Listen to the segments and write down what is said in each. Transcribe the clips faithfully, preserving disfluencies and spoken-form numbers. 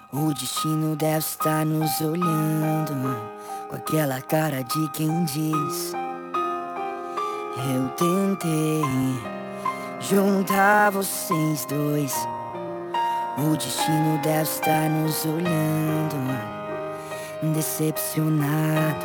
O destino deve estar nos olhando com aquela cara de quem diz: eu tentei juntar vocês dois. O destino deve estar nos olhando, decepcionado.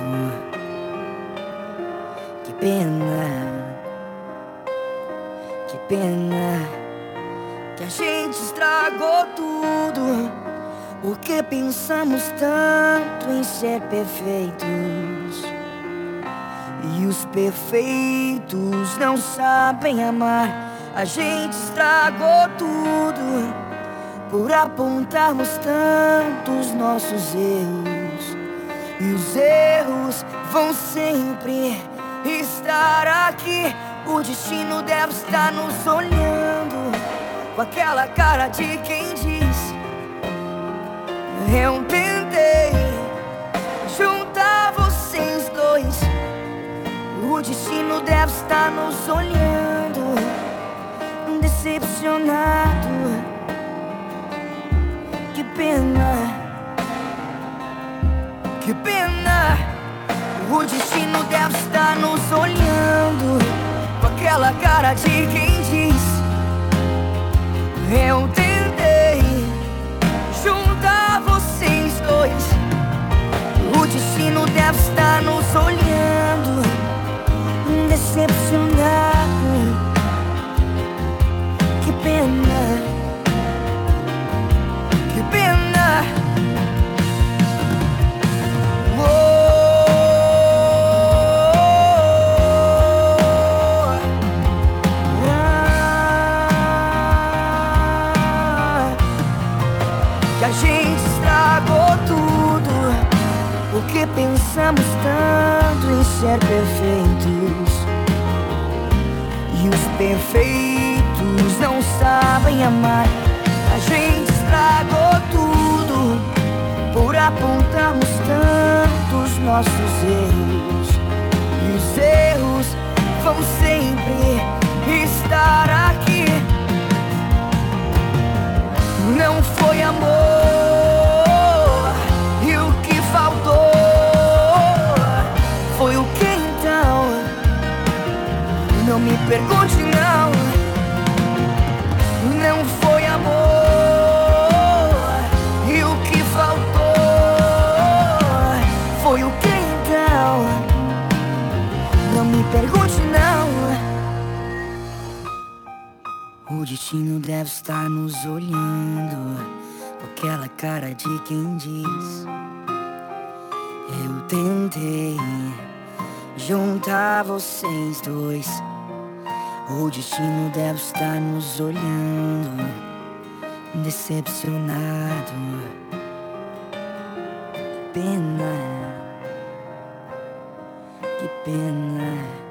Que pena, que pena que a gente estragou tudo, porque pensamos tanto em ser perfeitos. E os perfeitos não sabem amar. A gente estragou tudo por apontarmos tanto os nossos erros. E os erros vão sempre estar aqui. O destino deve estar nos olhando com aquela cara de quem diz: eu tentei juntar vocês dois. O destino deve estar nos olhando, decepcionado. Que pena, que pena. O destino deve estar nos olhando com aquela cara de quem diz: eu tentei juntar vocês dois. O destino deve estar nos olhando, decepcionado. Que pena, que pena. Oh, ah, que a gente estragou tudo, porque pensamos tanto em ser perfeitos. E os perfeitos não sabem amar. A gente estragou tudo por apontarmos tanto os nossos erros. E os erros vão sempre estar aqui. Não foi amor, e o que faltou foi o que então? Não me pergunte não. Não foi amor, e o que faltou foi o que então? Não me pergunte não. O destino deve estar nos olhando com aquela cara de quem diz: eu tentei juntar vocês dois. O destino deve estar nos olhando, decepcionado. Que pena, que pena.